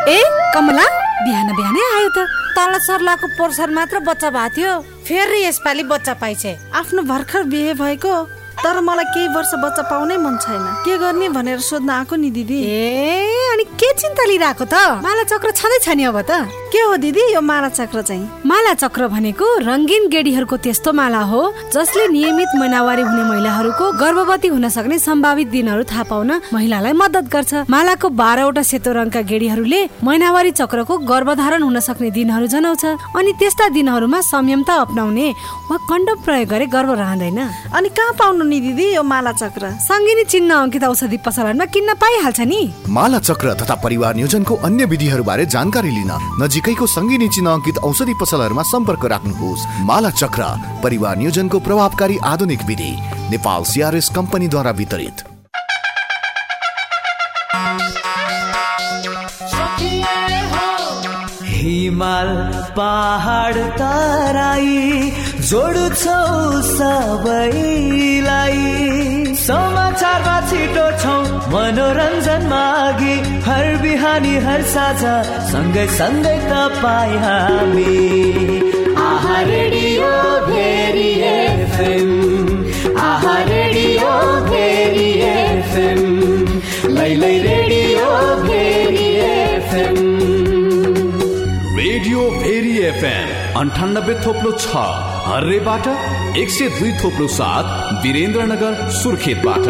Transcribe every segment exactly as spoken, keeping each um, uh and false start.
ए कमला बिहान बिहानै आयो त। तल सर्लाको पोर्सन मात्र बच्चा भएको थियो, फेरि यसपालि बच्चा पाइछे। आफ्नो भर्खर बिहे भएको, तर मलाई केही वर्ष बच्चा पाउनै मन छैन। के गर्ने भनेर सोध्न आएको नि दिदी। ए अनि के चिन्ता लिइराको त? माला चक्र छँदै छ नि अब त। के हो दिदी यो माला चक्र चाहिँ? माला चक्र भनेको रंगीन गेडीहरूको त्यस्तो माला हो जसले नियमित महिनावारी हुने महिलाहरूको गर्भवती हुन सक्ने सम्भावित दिनहरू थाहा पाउन महिलालाई मद्दत गर्छ। मालाको बाह्रवटा सेतो रङका गेडीहरूले महिनावारी चक्रको गर्भधारण हुन सक्ने दिनहरू जनाउँछ। अनि त्यस्ता दिनहरूमा संयमता अपनाउने वा कन्डम प्रयोग गरे गर्भ रहँदैन। अनि कहाँ पाउनु नि दिदी यो माला चक्र? सङ्गिनी चिन्ह अंकित औषधि पसलमा किन्न पाइहाल्छ नि। माला चक्र तथा परिवार नियोजनको अन्य विधिहरू बारे जानकारी लिन नजिकैको सङ्गिनी चिन्ह अंकित औषधि पसलहरूमा सम्पर्क राख्नुहोस्। माला चक्र परिवार नियोजनको प्रभावकारी आधुनिक विधि, नेपाल सीआरएस कम्पनीद्वारा वितरित। हिमाल पहाड तराई जोड्छौ सबैलाई, समाचारमा छिटो छौ मनोरञ्जन मागी, हर बिहानी हर साझा सँगै सँगै तपाईँ हामी। आहा रेडियो भेरी एफएम, आहा रेडियो भेरी एफएम, लै लै radio Bheri FM. Radio Bheri FM अन्ठानब्बे थोप्लो छ हर्रेबाट, एक सय दुई थोप्लो सात वीरेन्द्रनगर सुर्खेतबाट।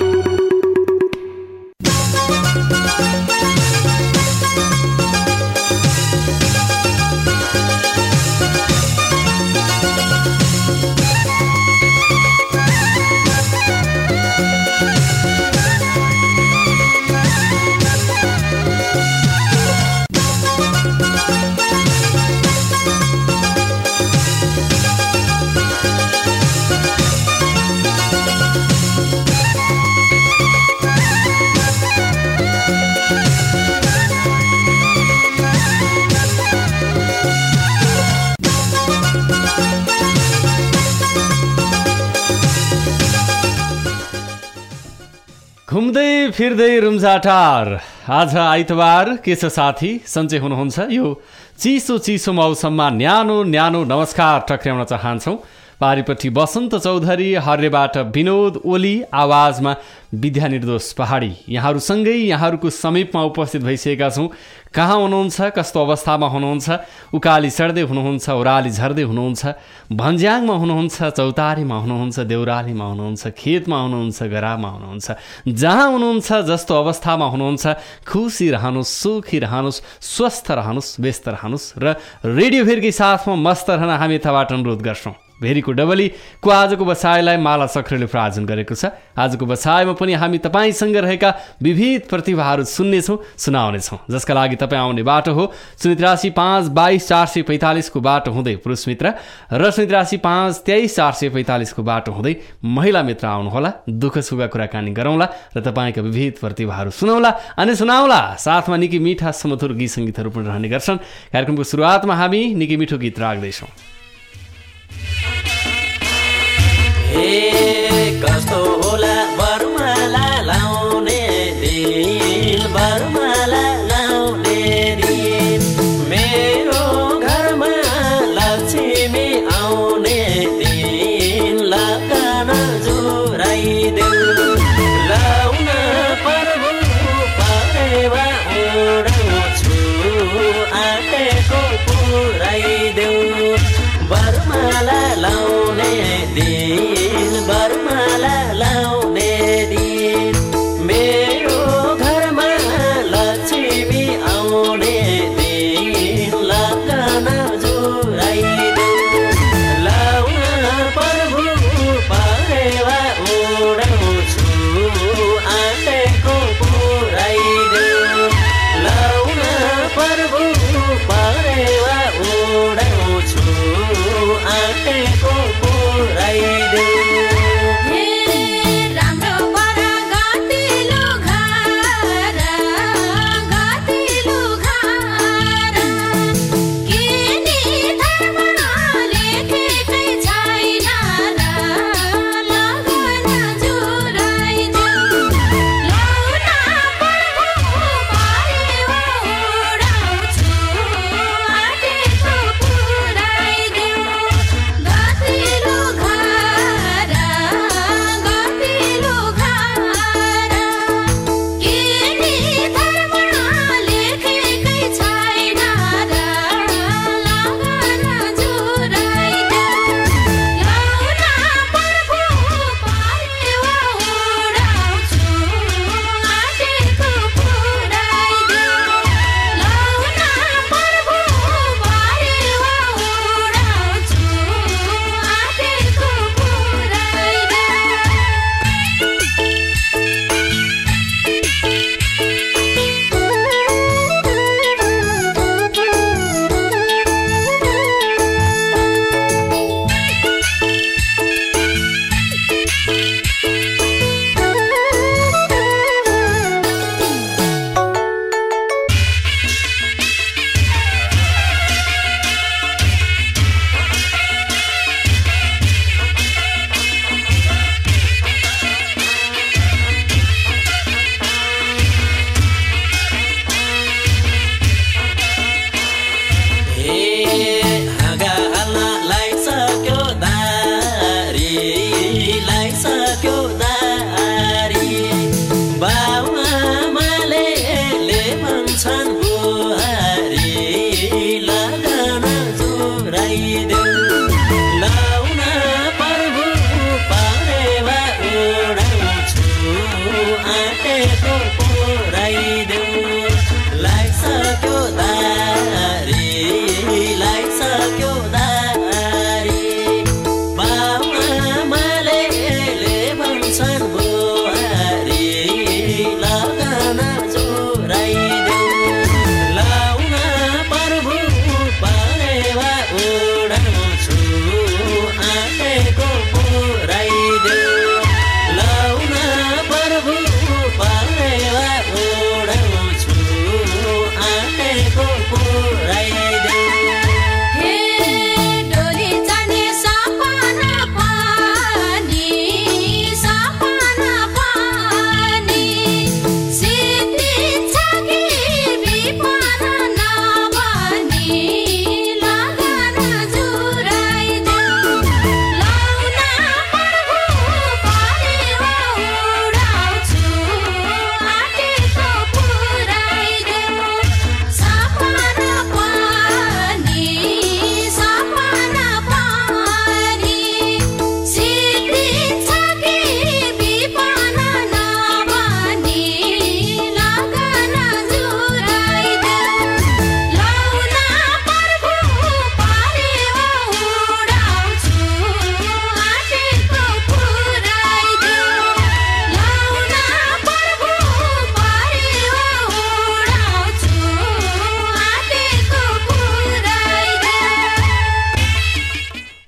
घुम्दै फिर्दै रुम्जाटार आज आइतबार के छ साथी, सन्चै हुनुहुन्छ? यो चिसो चिसो मौसममा न्यानो न्यानो नमस्कार टक्र्याउन चाहन्छौँ। पारिपट्टि बसन्त चौधरी, हर्रेबाट विनोद ओली, आवाजमा विद्या निर्दोष पहाडी। यहाँहरूसँगै यहाँहरूको समीपमा उपस्थित भइसकेका छौँ। कहाँ हुनुहुन्छ, कस्तो अवस्थामा हुनुहुन्छ? उकाली चढ्दै हुनुहुन्छ, ओह्राली झर्दै हुनुहुन्छ, भन्ज्याङमा हुनुहुन्छ, चौतारीमा हुनुहुन्छ, देउरालीमा हुनुहुन्छ, खेतमा हुनुहुन्छ, गरामा हुनुहुन्छ, जहाँ हुनुहुन्छ, जस्तो अवस्थामा हुनुहुन्छ, खुसी रहनुहोस्, सुखी रहनुहोस्, स्वस्थ रहनुहोस्, व्यस्त रहनुहोस् र रेडियो भेरकै साथमा मस्त रहन हामी यताबाट अनुरोध गर्छौँ। भेरीको डबलीको आजको बसाइलाई माला चक्रले प्रायोजन गरेको छ। आजको बसाइमा पनि हामी तपाईँसँग रहेका विविध प्रतिभाहरू सुन्नेछौँ, सुनाउनेछौँ, जसका लागि तपाईँ आउने बाटो हो शून्य त्रियासी पाँच बाइस चार सय पैँतालिसको बाटो हुँदै पुरुष मित्र र शून्य त्रियासी पाँच तेइस चार सय पैँतालिसको बाटो हुँदै महिला मित्र आउनुहोला। दुःख सुखका कुराकानी गरौँला र तपाईँका विविध प्रतिभाहरू सुनाउला अनि सुनाउला। साथमा निकै मिठा सुमधुर गीत सङ्गीतहरू पनि रहने गर्छन्। कार्यक्रमको सुरुवातमा हामी निकै मिठो गीत राख्दैछौँ। कस्तो होला बरमाला लाउने दिन, बरमाला लाउने दिन, मेरो घरमा लक्ष्मी आउने दिन, लगान जुराइदेऊ, लाउन पर्बु परेवा उडाउँछु, आँटेको पुराइदेऊ, बरमाला लाउने दिन, बरमाला लाउने दिन।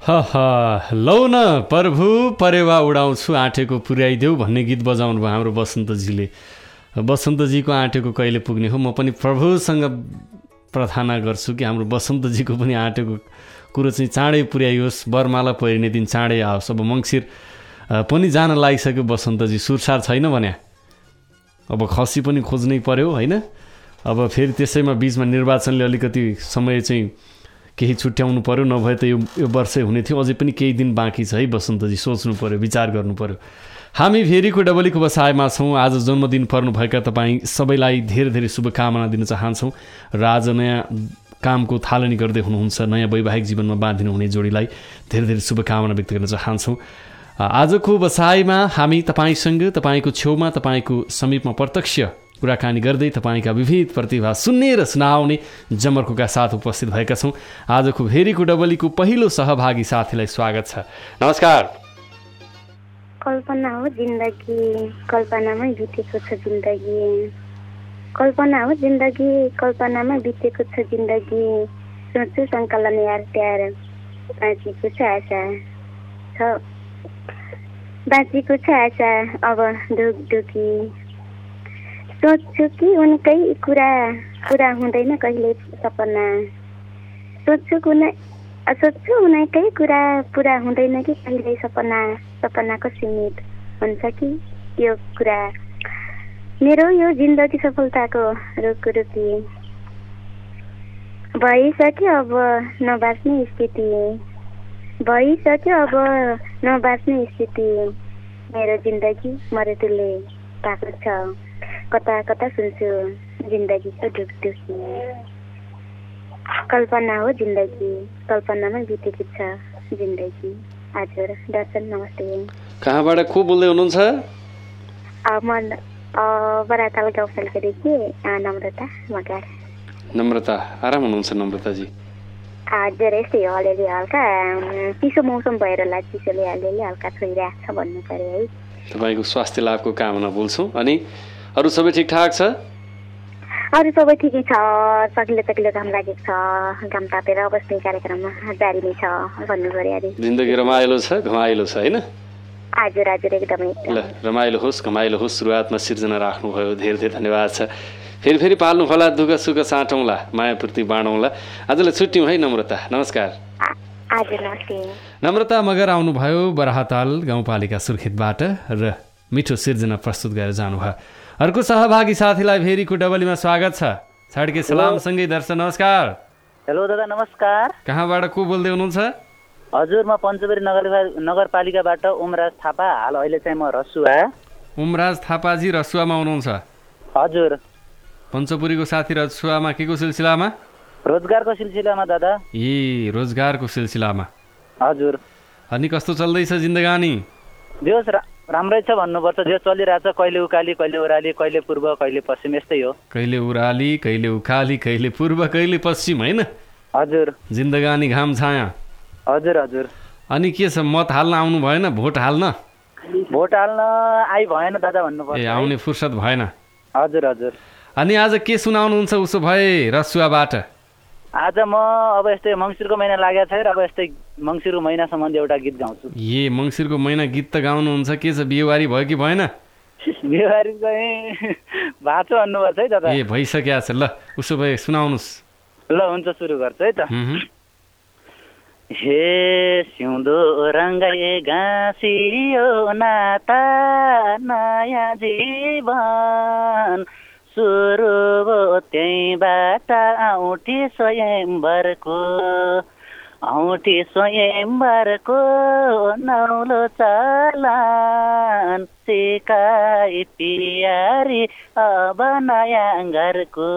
लौ न प्रभु परेवा उडाउँछु आँटेको पुर्याइदेऊ भन्ने गीत बजाउनु भयो हाम्रो बसन्तजीले। बसन्तजीको आँटेको कहिले पुग्ने हो, म पनि प्रभुसँग प्रार्थना गर्छु कि हाम्रो बसन्तजीको पनि आँटेको कुरो चाहिँ चाँडै पुर्याइयोस्, वरमाला परिने दिन चाँडै आओस्। अब मङ्सिर पनि जान लागिसक्यो बसन्तजी, सुरसार छैन भने अब खसी पनि खोज्नै पर्यो होइन। अब फेरि त्यसैमा बिचमा निर्वाचनले अलिकति समय चाहिँ केही छुट्याउनु पर्यो, नभए त यो यो वर्षै हुने थियो। अझै पनि केही दिन बाँकी छ है बसन्तजी, सोच्नु पर्यो, विचार गर्नु पर्यो। हामी भेरीको डबलीको बसाइमा छौँ। आज जन्मदिन पर्नुभएका तपाईँ सबैलाई धेरै धेरै शुभकामना दिन चाहन्छौँ र आज नयाँ कामको थालनी गर्दै हुनुहुन्छ, नयाँ वैवाहिक जीवनमा बाँधिनु हुने जोडीलाई धेरै धेरै शुभकामना व्यक्त गर्न चाहन्छौँ। आजको बसाइमा हामी तपाईँसँग, तपाईँको छेउमा, तपाईँको समीपमा प्रत्यक्ष कुराकानी गर्दै तपाईँका विविध प्रतिभा सुन्ने र सुनाउने जमर्कोका साथ उपस्थित भएका छौँ। आजको भेरीको डबलीको पहिलो सहभागी साथीलाई स्वागत छ। नमस्कार। कल्पना हो जिन्दगी, कल्पनामै बितेको छ जिन्दगी, कल्पना हो जिन्दगी, कल्पनामै बितेको छ जिन्दगी, सोच्छु सङ्कलन यार प्यार, बाँचेको छ आशा छ, बाँचेको छ आशा अब ढुकढुकी, सोच्छु कि उनकै कुरा पुरा हुँदैन कहिले सपना, सोच्छु कुनै सोच्छु उनकै कुरा पुरा हुँदैन कि कहिले सपना, सपनाको सीमित हुन्छ कि यो कुरा, मेरो यो जिन्दगी सफलताको रुकुरुकी, भइसक्यो अब नबाँच्ने स्थिति, भइसक्यो अब नबाँच्ने स्थिति, मेरो जिन्दगी मरेतुले पाएको छ, कता कता सुन्छु जिन्दगीको ढुकढुकी, कल्पना हो जिन्दगी, कल्पनामै बितेको छ जिन्दगी। हजुर दर्शन नमस्ते। कहाँबाट को बोल्दै हुनुहुन्छ? म बराताल गाउँपालिकादेखि नम्रता मगर। नम्रता, आराम हुनुहुन्छ नम्रताजी? हजुर यस्तै हो, अलिअलि हल्का चिसो मौसम भएर होला, चिसोले अलिअलि हल्का छोइरहेको छ भन्नु पर्यो है। तपाईँको स्वास्थ्य लाभको कामना बोल्छौँ। अनि अरू सबै ठिकठाक छ? अरू सबै ठिकै छ, सकिलो सकिलो घाम लागेको छ, घाम तापेर बस्ने कार्यक्रममा जारी नै छ भन्नु पर्यो। अरे जिन्दगी रमाइलो छ, घमाइलो छ होइन? हजुर हजुर एकदमै। ल रमाइलो होस्, घमाइलो होस्, सुरुवातमा सिर्जना राख्नुभयो, धेरै धेरै धन्यवाद छ। फेरि फेरि पाल्नु होला, दुःख सुख साटौँला, मायापूर्ति बाँडौँला। आजलाई छुट्यौँ है नम्रता, नमस्कार। हजुर नमस्ते। नम्रता मगर आउनुभयो बराहताल गाउँपालिका सुर्खेतबाट र मिठो सिर्जना प्रस्तुत गरेर जानुभयो। अर्को सहभागी साथीलाई भेरीको डबलीमा स्वागत छ। छाड्के सलामसँगै दर्शन नमस्कार। हेलो दादा नमस्कार। कहाँबाट को बोल्दै हुनुहुन्छ? हजुर म पञ्चबेरी नगर नगरपालिकाबाट ओमराज थापा, हाल अहिले चाहिँ म रसुवा। ओमराज थापाजी रसुवामा हुनुहुन्छ? हजुर। पञ्चपुरीको साथी रसुवामा के को सिलसिलामा? रोजगारको सिलसिलामा दादा। ए रोजगारको सिलसिलामा। हजुर। अनि कस्तो चल्दैछ जिन्दगानी? दियोस् राम्रै छ भन्नुपर्छ, जो चलिरहेछ, कहिले उकाली कहिले ओह्राली, कहिले पूर्व कहिले पश्चिम, यस्तै हो। कहिले ओह्राली कहिले उकाली, कहिले पूर्व कहिले पश्चिम होइन? हजुर। जिन्दगानी घाम छाया। हजुर हजुर। अनि के छ, मत हाल्न आउनु भएन? भोट हाल्न? भोट हाल्न आइ भएन दादा भन्नुपर्छ। ए आउने फुर्सद भएन? हजुर हजुर। अनि आज के सुनाउनुहुन्छ उसो भए रसुवाबाट? आज म अब यस्तै मङ्सिरको महिना लागेको छ र अब यस्तै मङ्सिरको महिना सम्बन्धी एउटा गीत गाउँछु। ए मङ्सिरको महिना गीत त गाउनुहुन्छ, के छ बिहेबारी भयो कि भएन? बिहेबारी चाहिँ भएको भन्नुपर्छ है दादा। ए भइसक्यो छ, ल उसो भए सुनाउनुहोस्। ल हुन्छ सुरु गर्छु है त। हे सिउँदो रङ्गाए गाँसियो नाता नयाँ जीवन, सुरु भयो त्यहीँबाट औँठी स्वयम्वरको, औँठी स्वयम्वरको नौलो चलन, सिकाइ पियारी अब नयाँ घरको,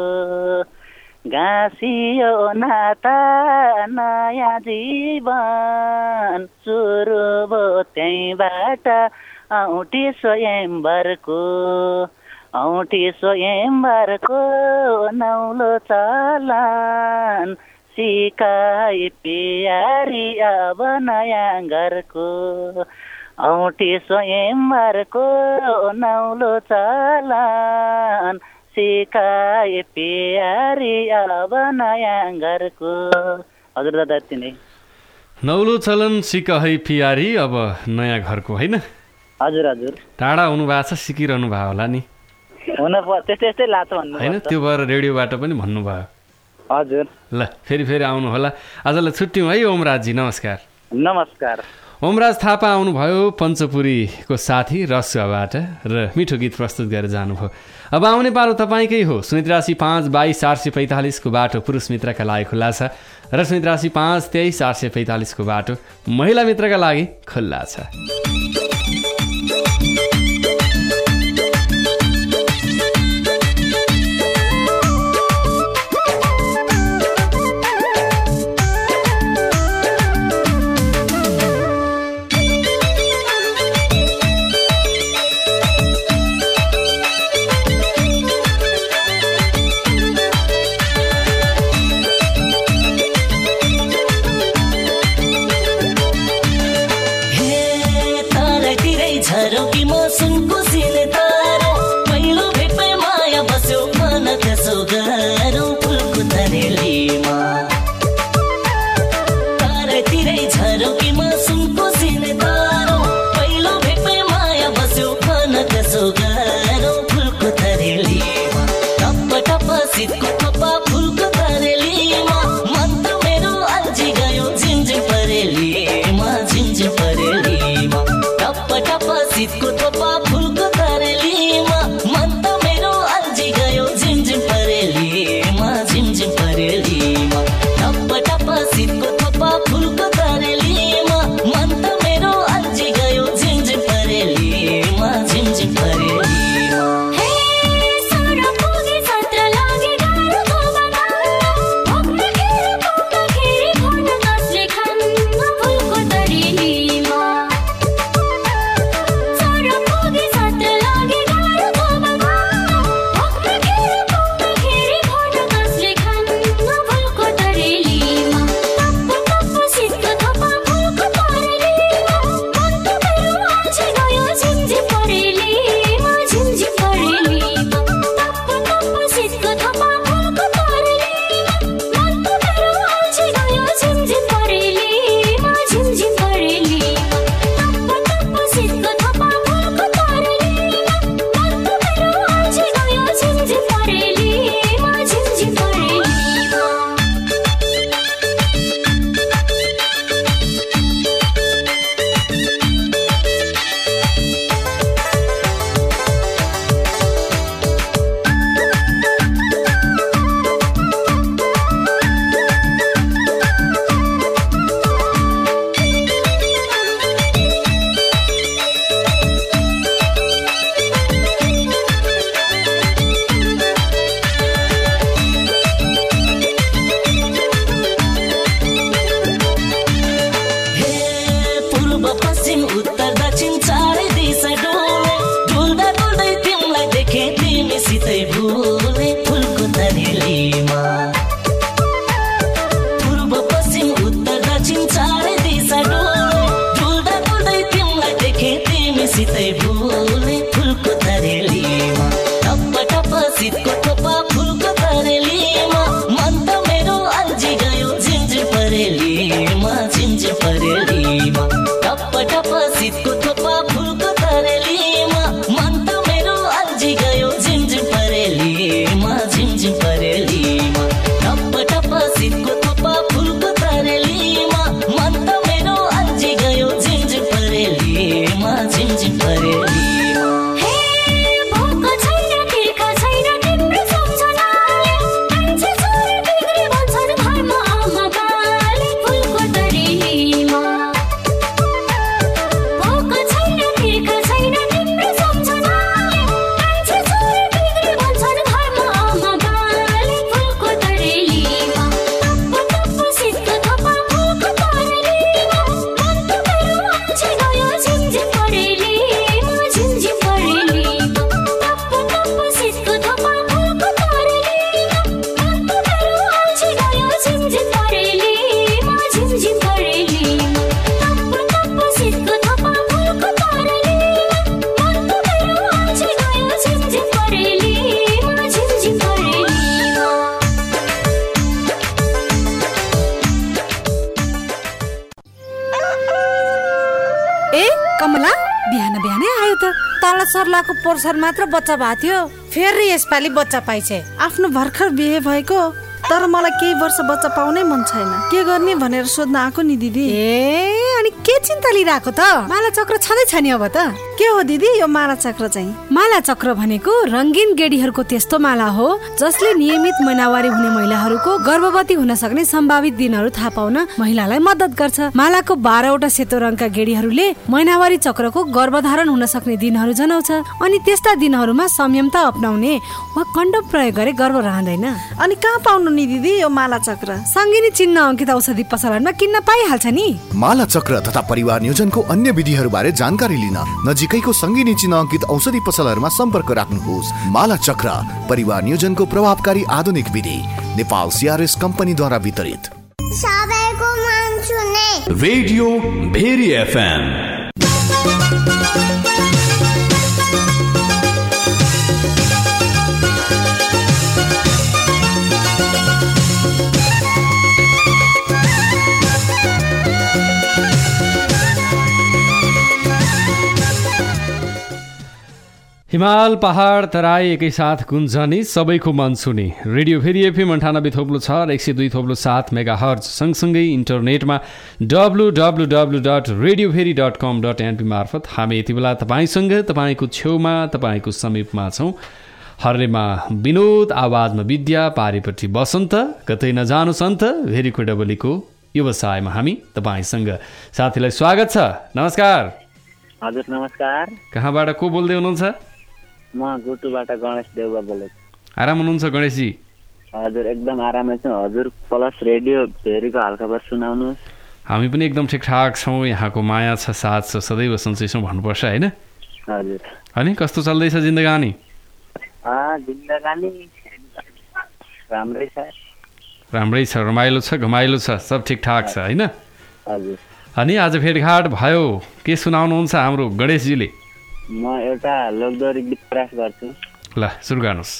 गाँसियो नाता नयाँ जीवन, सुरु भयो त्यहीँबाट औँठी स्वयम्वरको, औँठी स्वयम्वरको नौलो चलन, सिकाइ पियारी अब नयाँ घरको, औँठी स्वयम्वरको नौलो चलन, सिकाइ पियारी अब नयाँ घरको। हजुर दादा यति नै। नौलो चलन सिक है पियारी अब नयाँ घरको होइन? हजुर हजुर। टाढा हुनु भएको छ, सिकिरहनु भयो होला नि? हुन त्यस्तै त्यस्तै लाग्छ भन्नु होइन, त्यो भएर रेडियोबाट पनि भन्नुभयो। हजुर। ल फेरि फेरि आउनु होला। आजलाई छुट्यौँ है ओमराजजी, नमस्कार। नमस्कार। ओमराज थापा आउनुभयो पञ्चपुरीको साथी रसुवाबाट र मिठो गीत प्रस्तुत गरेर जानुभयो। अब आउने पालो तपाईँकै हो। शून्य त्रियासी पाँच बाइस चार सय पैँतालिसको बाटो पुरुष मित्रका लागि खुल्ला छ र शून्य त्रियासी पाँच तेइस चार सय पैँतालिसको बाटो महिला मित्रका लागि खुल्ला छ। मन त मेरो अल्झी गयो झिमझिम परेलीमा झिमझिम परेलीमा माला सर्लाको पोर्सन मात्र बच्चा भएको थियो, फेरि यसपालि बच्चा पाइछे। आफ्नो भर्खर बिहे भएको, तर मलाई केही वर्ष बच्चा पाउनै मन छैन। के गर्ने भनेर सोध्न आएको नि दिदी। ए अनि के चिन्ता लिइरहेको त? माला चक्र छँदैछ नि अब त। के हो दिदी यो माला चक्र चाहिँ? माला चक्र भनेको रंगीन गेडीहरूको त्यस्तो माला हो जसले नियमित महिनावारी हुने महिलाहरूको गर्भवती हुन सक्ने सम्भावित दिनहरू थाहा पाउन महिलालाई मद्दत गर्छ। मालाको बाह्रवटा सेतो रङका गेडीहरूले महिनावारी चक्रको गर्भधारण हुन सक्ने दिनहरू जनाउँछ। अनि त्यस्ता दिनहरूमा संयमता अपनाउने वा कन्डम प्रयोग गरे गर्भ रहँदैन। अनि कहाँ पाउनु नि दिदी यो माला चक्र? सङ्गिनी चिन्ह अंकित औषधि पसलमा किन्न पाइहाल्छ नि। माला चक्र तथा परिवार नियोजनको अन्य विधिहरूबारे जानकारी लिन नजिकैको सङ्गिनी चिन्ह अंकित औषधि पसलहरूमा सम्पर्क राख्नुहोस्। माला चक्र परिवार नियोजनको प्रभावकारी आधुनिक विधि नेपाल सीआरएस कम्पनीद्वारा वितरित। सबैको मन सुने रेडियो भेरी एफएम। हिमाल पहाड तराई एकैसाथ गुन्जनी सबैको मन सुने रेडियो फेरि एफएम अन्ठानब्बे थोप्लो छ र एक सय दुई थोप्लो सात मेगा हर्ज सँगसँगै इन्टरनेटमा W W W dot radio Bheri dot com dot NP मार्फत हामी यति बेला तपाईँसँग, तपाईँको छेउमा, तपाईँको समीपमा छौँ। हर्रेमा विनोद, आवाजमा विद्या, पारिपट्टि बसन्त, कतै नजानु सन्त, भेरीको डबलीको व्यवसायमा हामी तपाईँसँग। साथीलाई स्वागत छ। नमस्कार। हजुर नमस्कार। कहाँबाट को बोल्दै हुनुहुन्छ? म गुटुबाट गणेश देउवा बोलेको। आराम हुनुहुन्छ गणेशजी? हजुर एकदम आरामै छु। हजुर प्लस रेडियो भेरीको हालखबर सुनाउनुहोस्। हामी पनि एकदम ठिकठाक छौँ। यहाँको माया छ, साथ छ, सदैव सन्चै छौँ भन्नुपर्छ होइन? हजुर। अनि कस्तो चल्दैछ जिन्दगानी? जिन्दगानी राम्रै छ। राम्रै छ, रमाइलो छ, घमाइलो छ, सब ठिकठाक छ होइन? हजुर। अनि आज भेटघाट भयो, के सुनाउनुहुन्छ हाम्रो गणेशजीले? म एउटा लोकदोहोरी गीत प्रयास गर्छु। ल सुरु गर्नुहोस्।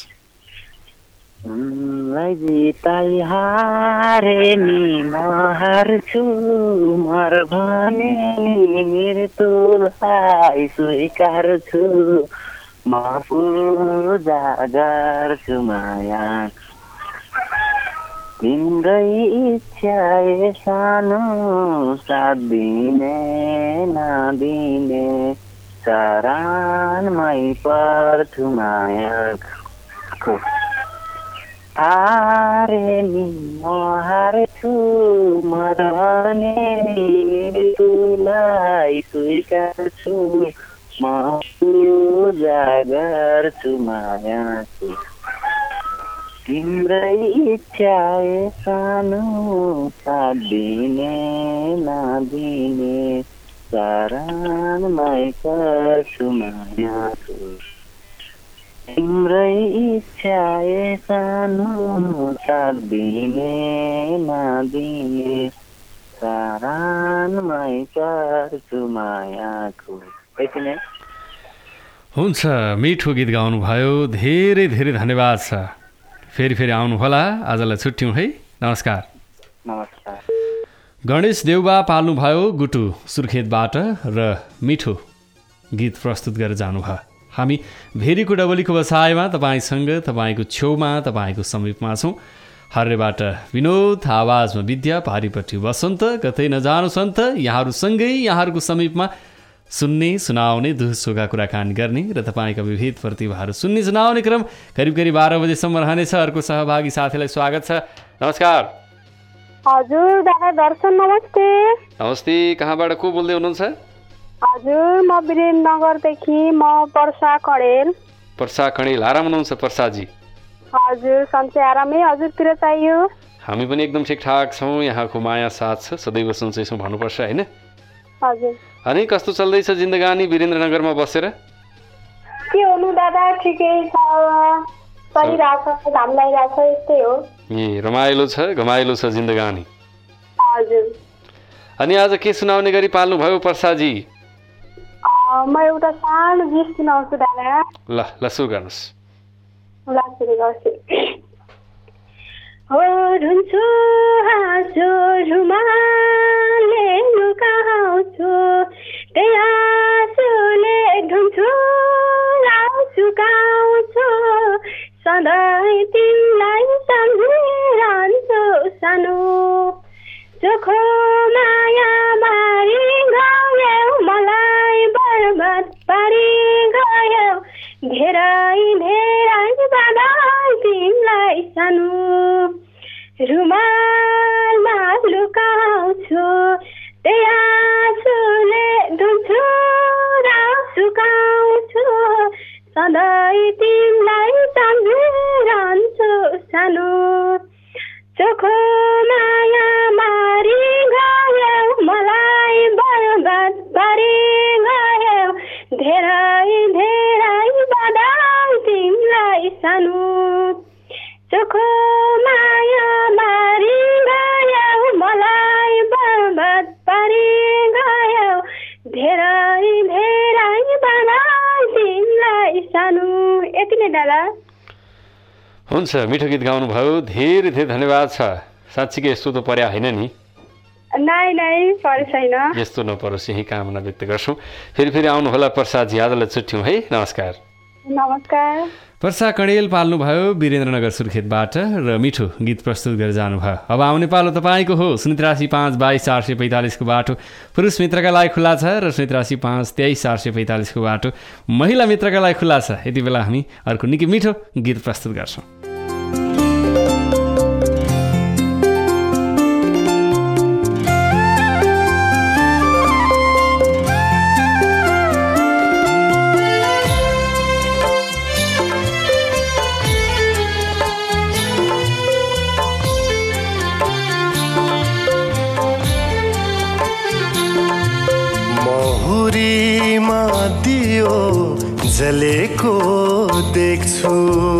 उनलाई जिताइ हारे नि म हार्छु, मर भने नि मृत्युलाई स्वीकार्छु, म पूजा गर्छु माया तिम्रै इच्छा सानो, साथ दिने नदिने चरणमै पर्छु मायाको। हारे नि म हार्छु, मरने मृत्युलाई स्वीकार्छु, म पूजा गर्छु मायाको। तिम्रै इच्छा सानो, साथ दिने नदिने चरणमै पर्छु मायाको। तिम्रै इच्छा सानो, साथ दिने नदिने चरणमै पर्छु मायाको। यति नै हुन्छ। मिठो गीत गाउनुभयो, धेरै धेरै धन्यवाद छ। फेरि फेरि आउनुहोला। आजलाई छुट्यौँ है। नमस्कार। नमस्कार। गणेश देउबा पाल्नुभयो गुटु सुर्खेतबाट र मिठो गीत प्रस्तुत गरेर जानुभयो। हामी भेरीको डबलीको व्यवसायमा तपाईँसँग, तपाईँको छेउमा, तपाईँको समीपमा छौँ। हर्रेबाट विनोद, आवाजमा विद्या, पारिपट्टि बसन्त, कतै नजानु सन्त, यहाँहरूसँगै यहाँहरूको समीपमा सुन्ने, सुनाउने, दुःखसुखका कुराकानी गर्ने र तपाईँका विविध प्रतिभाहरू सुन्ने, सुनाउने क्रम करिब करिब बाह्र बजेसम्म रहनेछ। अर्को सहभागी साथीलाई स्वागत छ। नमस्कार। हजुर दादा दर्शन नमस्ते। नमस्ते। कहाँबाट को बोल्दै हुनुहुन्छ? हजुर म वीरेन्द्रनगरदेखि म पर्सा कणेल। पर्सा कणेल। आराम हुनुहुन्छ पर्साजी? हजुर सन्चै आरामै। हजुरतिर चाहियो? हामी पनि एकदम ठिकठाक छौँ। यहाँको माया साथ छ, सदैव सन्चै छौँ भन्नुपर्छ होइन? हजुर। अनि कस्तो चल्दैछ जिन्दगानी वीरेन्द्रनगरमा बसेर? के हुनु दादा, ठिकै छ, चलिरहेछ, घाम लागिरहेछ, यस्तै हो। ए रमाइलो छ, घमाइलो छ जिन्दगानी। हजुर। अनि आज के सुनाउने गरी पाल्नुभयो पर्साजी? म एउटा सानो गीत सुनाउँछु दादा। ल ल सुरु गर्नुहोस्। ल सुरु गर्छु। हो रुन्छु हाँसो रुमालले लुकाउँछु, त्यही आँसुले ढुङ्छु रुमालमा लुकाउँछु त्यही आँसुले धुन्छु र सुकाउँछु सधैँ तिमीलाई सम्झिरहन्छु सानो चोखो माया मारी गयो मलाई बर्बाद पारी गयो धेरै धेरै बधाई तिमीलाई सानो चोखो माया मारी गयो मलाई बर्बाद पारी गयो धेरै धेरै बधाई तिमीलाई सानो। यति नै दादा। हुन्छ, मिठो गीत गाउनुभयो, धेरै धेरै धन्यवाद छ। साँच्चीकै यस्तो त पर्या होइन नि? नाइ नाइ परे छैन। यस्तो नपरोस् यही कामना व्यक्त गर्छौँ। फेरि फेरि आउनुहोला प्रसादजी, आजलाई छुट्यौँ है, नमस्कार। नमस्कार। वर्षा कणेल पाल्नुभयो वीरेन्द्रनगर सुर्खेतबाट र मिठो गीत प्रस्तुत गरेर जानुभयो। अब आउने पालो तपाईँको हो। शून्य त्रियासी पाँच बाइस चार सय पैँतालिसको बाटो पुरुष मित्रका लागि खुल्ला छ र शून्य त्रियासी पाँच तेइस चार सय पैँतालिसको बाटो महिला मित्रका लागि खुल्ला छ। यति बेला हामी अर्को निकै मिठो गीत प्रस्तुत गर्छौँ। जलेको देख्छु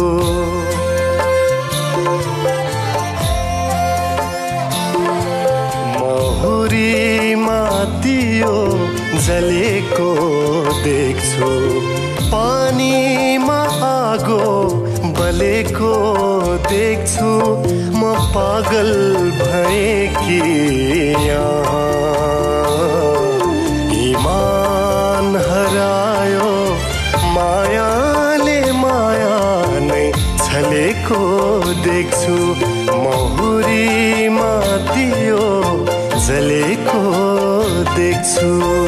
महुरीमा दियो जलेको देख्छु पानीमा आगो बलेको देख्छु म पागल भएँ कि यहाँ इमान हरायो मायाले माया नै छलेको देख्छु महुरीमा दियो जलेको देख्छु।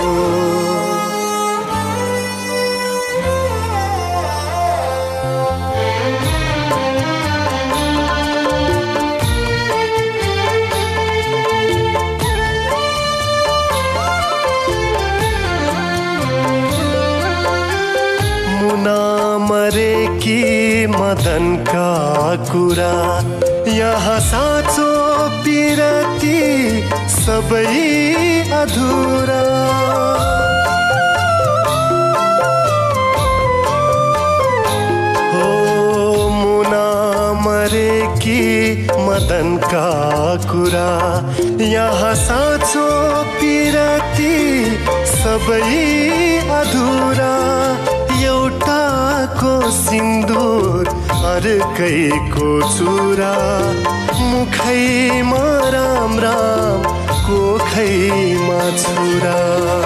मरे कि मदन का कुरा यहाँ साँचो पिरती सबै अधुरा हो मुना मरे कि मदन का कुरा यहाँ साँचो पिरती सबै अधुरा एउटाको सिन्दुर अर्कैको चुरा मुखैमा राम राम कोखैमा छुरा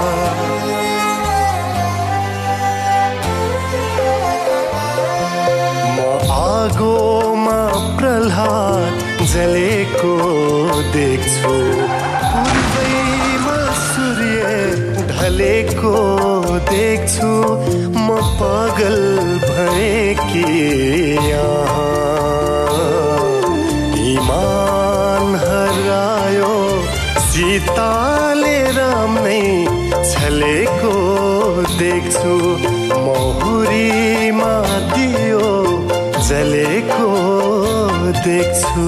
म आगोमा प्रह्लाद जलेको देख्छु पूर्वैमा सूर्य ढलेको देख्छु म पागल भएँ कि यहाँ इमान हरायो सीताले राम नै छलेको देख्छु महुरीमा दियो जलेको देख्छु।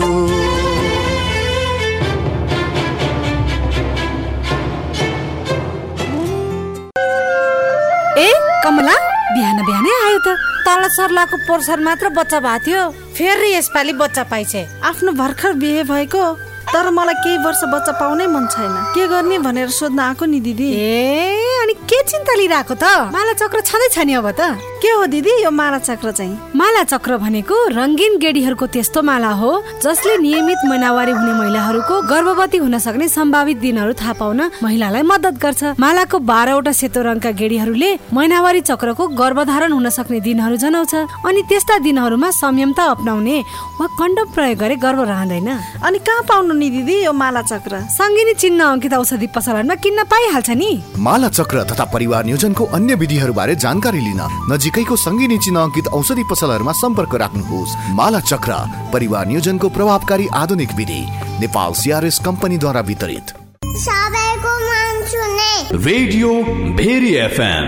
कमला बिहान बिहानै आयो त तल सर्लाको पोर्सन मात्र बच्चा भएको थियो फेरि यसपालि बच्चा पाइछे। आफ्नो भर्खर बिहे भएको तर मलाई केही वर्ष बच्चा पाउनै मन छैन के गर्ने भनेर सोध्न आएको नि दिदी। ए अनि के चिन्ता लिइराको त? माला चक्र छँदै छ नि अब त? के हो दिदी यो माला चक्र चाहिँ? माला चक्र भनेको रंगीन गेडीहरूको त्यस्तो माला हो जसले नियमित महिनावारी हुने महिलाहरूको गर्भवती हुन सक्ने सम्भावित दिनहरू थाहा पाउन महिलालाई मद्दत गर्छ। मालाको बाह्रवटा सेतो रङका गेडीहरूले महिनावारी चक्रको गर्भधारण हुन सक्ने दिनहरू जनाउँछ अनि त्यस्ता दिनहरूमा संयमता अपनाउने वा कन्डम प्रयोग गरे गर्भ रहँदैन। अनि कहाँ पाउनु नि दिदी यो माला चक्र? सङ्गिनी चिन्ह अंकित औषधि पसलमा किन्न पाइहाल्छ नि। माला चक्र चक्र तथा परिवार नियोजनको अन्य विधिहरूबारे जानकारी लिन नजिकैको सङ्गीनी चिन्ह अङ्कित औषधि पसलहरूमा सम्पर्क राख्नुहोस्। माला चक्र परिवार नियोजनको प्रभावकारी आधुनिक विधि नेपाल सीआरएस कम्पनीद्वारा वितरित। सबैको मन सुने रेडियो भेरी एफएम।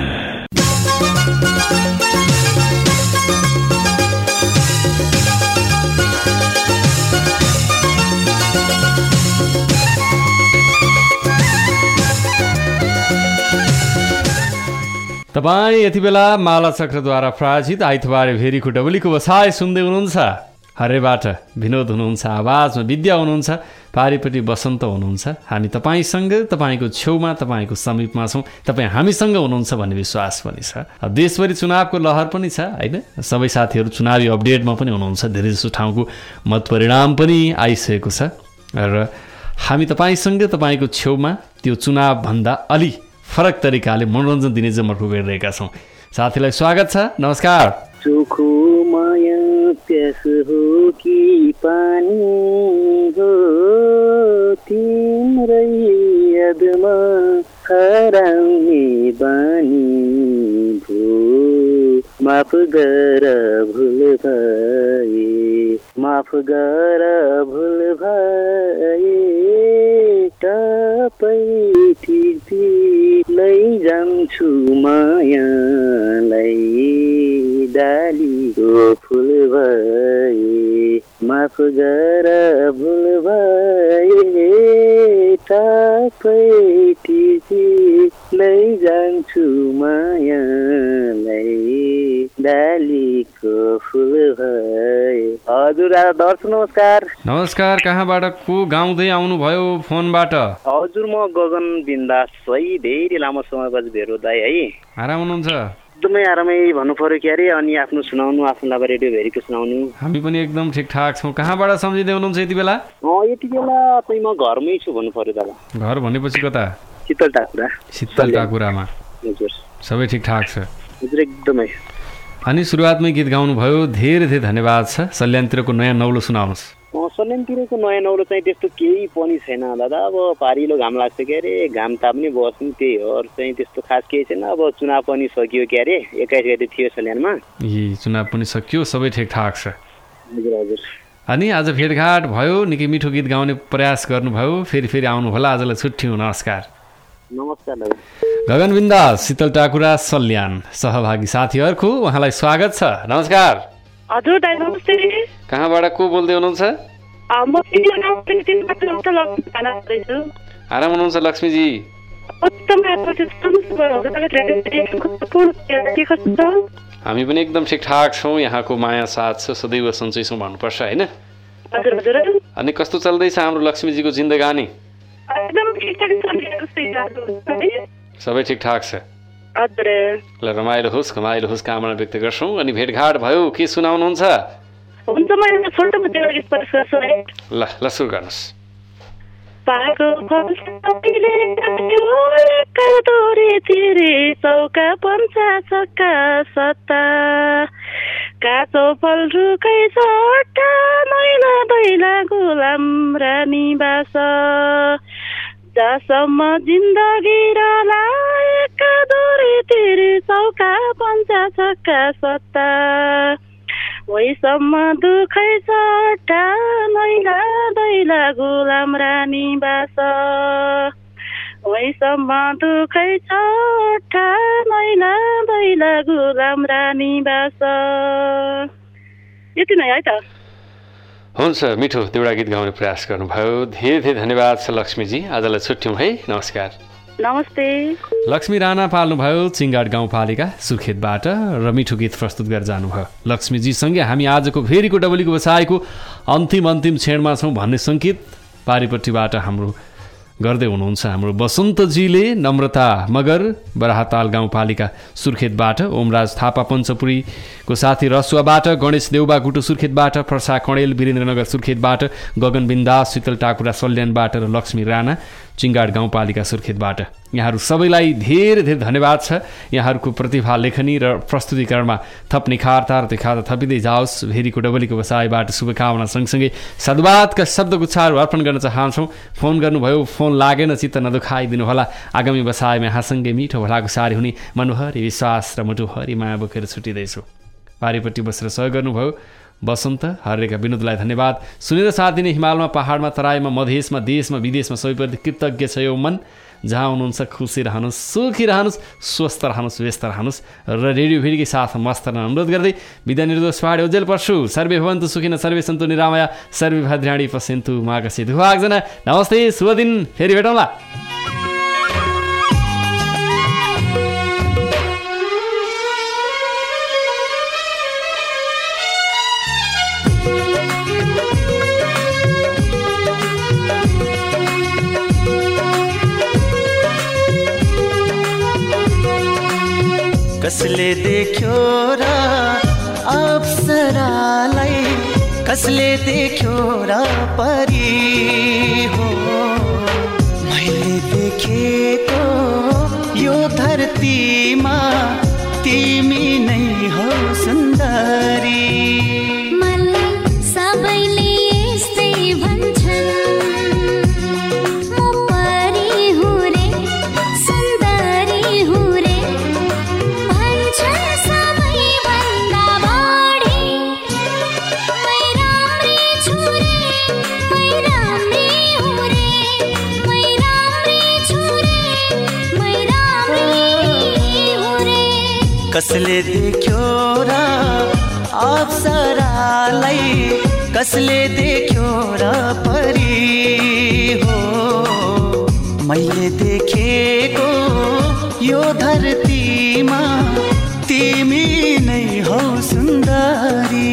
तपाईँ यति बेला माला चक्रद्वारा प्रायोजित आइतबारे भेरीको डबलीको बसाइ सुन्दै हुनुहुन्छ। हरेबाट विनोद हुनुहुन्छ, आवाजमा विद्या हुनुहुन्छ, पारिपट्टि बसन्त हुनुहुन्छ। हामी तपाईँसँग, तपाईँको छेउमा, तपाईँको समीपमा छौँ, तपाईँ हामीसँग हुनुहुन्छ भन्ने विश्वास पनि छ। देशभरि चुनावको लहर पनि छ होइन, सबै साथीहरू चुनावी अपडेटमा पनि हुनुहुन्छ। धेरै जसो ठाउँको मत परिणाम पनि आइसकेको छ र हामी तपाईँसँग, तपाईँको छेउमा त्यो चुनावभन्दा अलि फरक तरिकाले मनोरञ्जन दिने जमर्को गरिरहेका छौँ। साथीलाई स्वागत छ, नमस्कार। चोखो माया प्यास हो कि पानी हो तिम्रै यादमा हराउने बानी भो माफ गर भुल भए माफ गर भुल भए तपाईँ टिपी लैजान्छु मायालाई डालीको फुल भए माफ गर भुल भए तपाईँ टिपी लैजान्छु मायालाई डालीको फुल भए। हजुर दर्शक नमस्कार। नमस्कार, कहाँबाट को गाउँदै आउनुभयो फोनबाट? हजुर म गगन बिन्दास है, धेरै लामो समयपछि भेट हुँदै है। आराम हुनुहुन्छ? एकदमै आरामै भन्नु पर्यो के अरे। अनि आफ्नो सुनाउनु, आफ्नो लाभा रेडियो भेरीको सुनाउनु। हामी पनि एकदम ठिकठाक छौँ। कहाँबाट सम्झिँदै हुनुहुन्छ यति बेला? यति बेला चाहिँ म घरमै छु भन्नु पर्यो दादा। घर भनेपछि कता? शीतल टाकुरा। शीतल टाकुरामा हजुर। सबै ठिकठाक छ? हजुर एकदमै। अनि सुरुवातमै गीत गाउनुभयो, धेरै धेरै धन्यवाद छ। सल्यानतिरको नयाँ नौलो सुनाउनुहोस्। सल्यानतिरको नयाँ नौलो चाहिँ त्यस्तो केही पनि छैन दादा। अब पारिलो घाम लाग्छ के अरे, घाम ताप्ने बस्नु त्यही हो, अरू चाहिँ त्यस्तो खास केही छैन। अब चुनाव पनि सकियो के अरे, एक्काइस गते थियो सल्यानमा। ए चुनाव पनि सकियो, सबै ठिकठाक छ? हजुर हजुर। अनि आज भेटघाट भयो, निकै मिठो गीत गाउने प्रयास गर्नुभयो, फेरि फेरि आउनु होला। आजलाई छुट्टी हुँ, नमस्कार। नमस्कार दादा। गगन बिन्दास, शीतल टाकुरा, सल्यान सहभागी साथीहरूको उहाँलाई स्वागत छ, नमस्कार। हजुर दाइ नमस्ते। कहाँबाट को बोल्दै हुनुहुन्छ? आराम हुनुहुन्छ लक्ष्मीजी? हामी पनि एकदम ठिकठाक छौँ। यहाँको माया साथ छ, सदैव सन्चै छौँ भन्नुपर्छ होइन? अनि कस्तो चल्दैछ हाम्रो लक्ष्मीजीको जिन्दगानी? सबै ठिकठाक छ? ल रमाइलो होस्, घमाइलो होस् कामना व्यक्त गर्छौँ। अनि भेटघाट भयो, के सुनाउनुहुन्छ? ल ल सुरु गर्नुहोस्। पाको चौका पन्चा चक्का सत्ता काँचो फल रुकै सट्टा मैला दैला गुलाम रानी बास जसम्म जिन्दगी रला एकादोरी तिरी चौका पन्चा चक्का सत्ता वैसम्म दुखै सट्टा मैला दैला गुलाम रानी बास वैसम्म दुखै सट्टा मैला दैला गुलाम रानी बास। यति नै है त? हुन्छ, मिठो देउडा गीत गाउने प्रयास गर्नुभयो, धेरै धेरै धन्यवाद छ लक्ष्मीजी। आजलाई छुट्यौँ है, नमस्कार। नमस्ते। लक्ष्मी राणा पाल्नुभयो चिङ्गाड गाउँपालिका सुर्खेतबाट र मिठो गीत प्रस्तुत गरेर जानुभयो। लक्ष्मीजीसँगै हामी आजको फेरिको डबलीको बसाइको अन्तिम अन्तिम क्षणमा छौँ भन्ने सङ्केत पारिपट्टिबाट हाम्रो गर्दै हुनुहुन्छ हाम्रो बसन्तजीले। नम्रता मगर बराहताल गाउँपालिका सुर्खेतबाट, ओमराज थापा पञ्चपुरीको साथी रसुवाबाट, गणेश देउबा गुटु सुर्खेतबाट, प्रसा कणेल वीरेन्द्रनगर सुर्खेतबाट, गगन बिन्दास शीतल टाकुरा सल्यानबाट र लक्ष्मी राणा चिङ्गाड गाउँपालिका सुर्खेतबाट। यहाँहरू सबैलाई धेरै धेरै धन्यवाद छ। यहाँहरूको प्रतिभा लेखनी र प्रस्तुतिकरणमा थप निखारता र तिखारता थपिँदै जाओस्। भेरीको डबलीको बसाइबाट शुभकामना सँगसँगै सद्वादका शब्दगुच्छाहरू अर्पण गर्न चाहन्छौँ। फोन गर्नुभयो, फोन लागेन, चित्त नदुखाइदिनु होला। आगामी बसाइमा यहाँसँगै मिठो भलाको सारी हुने मनभरि विश्वास र मुटुभरि माया बोकेर छुटिँदैछु। पारिपट्टि बसेर सहयोग गर्नुभयो बसन्त हरेका विनोदलाई धन्यवाद। सुनेर साथ दिने हिमालमा, पहाडमा, तराईमा, मधेसमा, देशमा, विदेशमा सबैप्रति कृतज्ञ छ यो मन। जहाँ हुनुहुन्छ खुसी रहनुहोस्, सुखी रहनुहोस्, स्वस्थ रहनुहोस्, व्यस्त रहनुहोस् र रेडियो भिडीकै साथ मस्त रहन अनुरोध गर्दै विदा निर्दोष पाहाडे उज्जैल पर्छु। सर्वे भवन्तु सुखिन, सर्वे सन्तु निरामया, सर्वे भद्राणी पश्यन्तु मागसी दुवागजना। नमस्ते, शुभ दिन, फेरि भेटौँला। कसले देख्यो र अप्सरालाई, कसले देख्यो र परी हो, मैले देखेको यो धरतीमा तिमी नै हो सुन्दरी। कसले देख्यो र अप्सरालाई, कसले देख्यो र परी हो, मैले देखेको यो धरतीमा तिमी नै हौ सुन्दरी।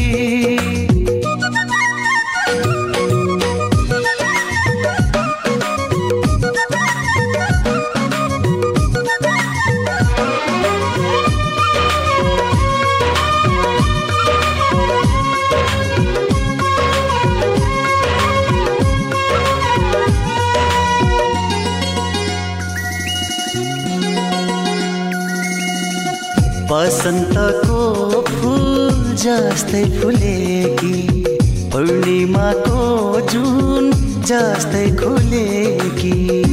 बसन्तको फूल जस्तै फुलेकी, पूर्णिमाको जुन जस्तै खुलेकी,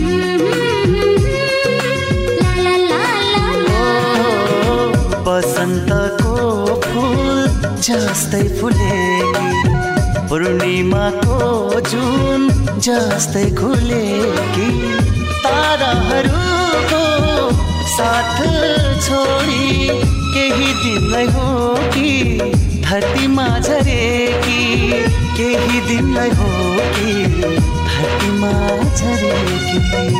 बसन्तको फूल जस्तै फुलेकी, पूर्णिमाको जुन जस्तै खुलेकी, ताराहरूको साथ छोडी केही दिनलाई हो कि धरतीमा झरेकी, केही दिनलाई हो कि धरतीमा झरेकी।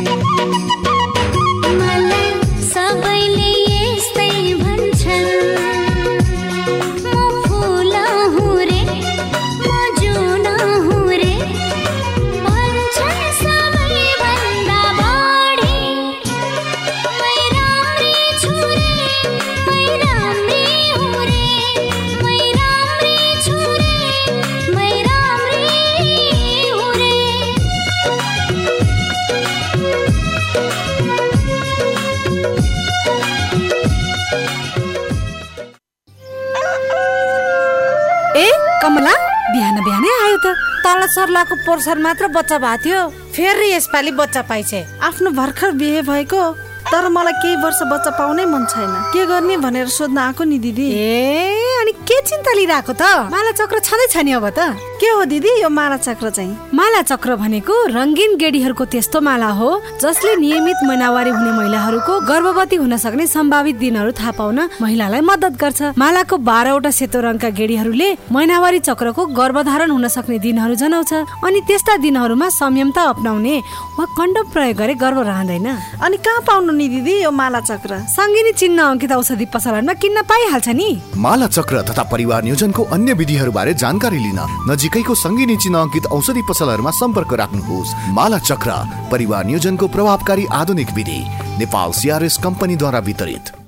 मलाई सबैले यस्तै भन्छन्, म फुल हुँ रे, म जुन हुँ रे, भन्छन् सबैभन्दा बढी। मै राम्री छु रे, मै राम्री हुँ रे, मै राम्री छु रे, मै राम्री हुँ रे। ए कमला, बिहान बिहानै आयो त। तल सर्लाको पोर्सर मात्र बच्चा भएको थियो, फेरि यसपालि बच्चा पाइछे। आफ्नो भर्खर बिहे भएको, तर मलाई केही वर्ष बच्चा पाउनै मन छैन। के गर्ने भनेर सोध्न आएको नि दिदी। ए अनि के चिन्ता लिइरहेको त? माला चक्र छँदै छ नि अब त। के हो दिदी यो माला चक्र चाहिँ? माला चक्र भनेको रंगीन गेडीहरूको त्यस्तो माला हो जसले नियमित महिनावारी हुने महिलाहरूको गर्भवती हुन सक्ने सम्भावित दिनहरू थाहा पाउन महिलालाई मद्दत गर्छ। मालाको बाह्रवटा सेतो रङका गेडीहरूले महिनावारी चक्रको गर्भधारण हुन सक्ने दिनहरू जनाउँछ। अनि त्यस्ता दिनहरूमा संयमता अपनाउने वा कन्डम प्रयोग गरे गर्भ रहँदैन। अनि कहाँ पाउनु नि दिदी यो माला चक्र? सङ्गिनी चिन्ह अंकित औषधि पसलमा किन्न पाइहाल्छ नि। माला चक्र तथा परिवार नियोजनको अन्य विधिहरूबारे जानकारी लिन नजिकैको सङ्गिनी चिन्ह अंकित औषधि पसलहरूमा सम्पर्क राख्नुहोस्। माला चक्र परिवार नियोजनको प्रभावकारी आधुनिक विधि नेपाल सीआरएस कम्पनीद्वारा वितरित।